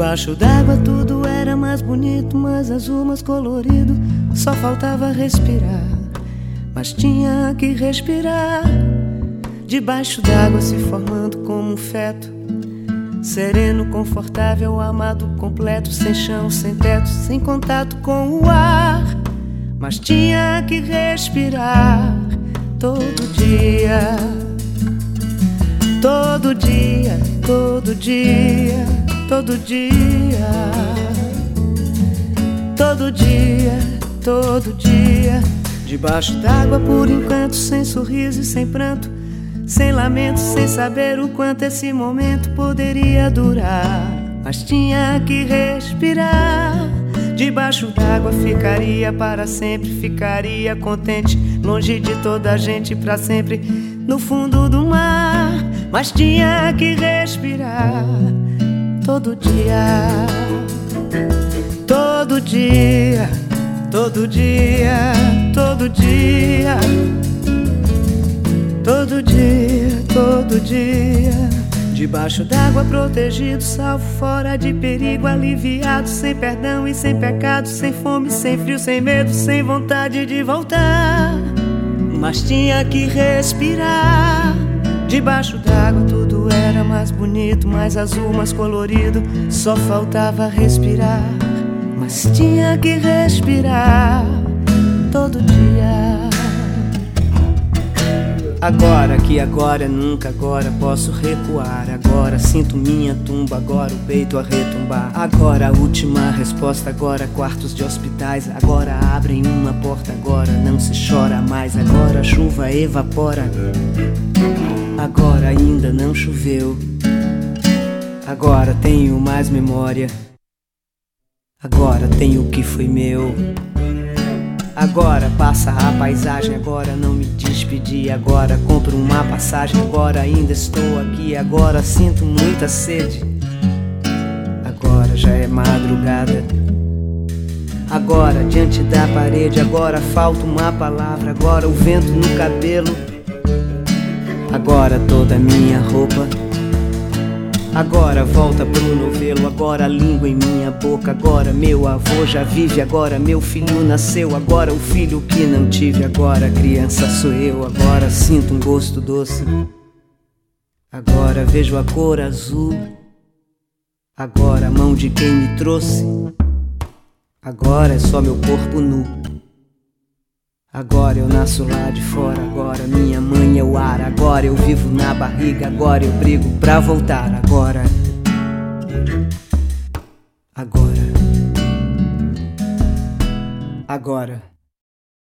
Debaixo d'água tudo era mais bonito, mais azul, mais colorido. Só faltava respirar, mas tinha que respirar. Debaixo d'água se formando como um feto, sereno, confortável, amado, completo, sem chão, sem teto, sem contato com o ar. Mas tinha que respirar todo dia, todo dia, todo dia, todo dia, todo dia, todo dia. Debaixo d'água por enquanto, sem sorriso e sem pranto, sem lamento, sem saber o quanto esse momento poderia durar. Mas tinha que respirar. Debaixo d'água ficaria para sempre, ficaria contente, longe de toda a gente pra sempre, no fundo do mar. Mas tinha que respirar todo dia, todo dia, todo dia, todo dia, todo dia, todo dia. Debaixo d'água protegido, salvo, fora de perigo, aliviado, sem perdão e sem pecado, sem fome, sem frio, sem medo, sem vontade de voltar. Mas tinha que respirar. Debaixo d'água tudo era mais bonito, mais azul, mais colorido. Só faltava respirar. Mas tinha que respirar todo dia. Agora que agora é nunca, agora posso recuar. Agora sinto minha tumba, agora o peito a retumbar. Agora a última resposta, agora quartos de hospitais. Agora abrem uma porta, agora não se chora mais. Agora a chuva evapora, agora ainda não choveu. Agora tenho mais memória, agora tenho o que foi meu. Agora passa a paisagem, agora não me despedi. Agora compro uma passagem, agora ainda estou aqui. Agora sinto muita sede, agora já é madrugada. Agora diante da parede, agora falta uma palavra. Agora o vento no cabelo, agora toda a minha roupa. Agora volta pro novelo, agora a língua em minha boca. Agora meu avô já vive, agora meu filho nasceu. Agora o filho que não tive, agora a criança sou eu. Agora sinto um gosto doce, agora vejo a cor azul. Agora a mão de quem me trouxe, agora é só meu corpo nu. Agora eu nasço lá de fora, agora minha mãe é o ar. Agora eu vivo na barriga, agora eu brigo pra voltar. Agora, agora, agora.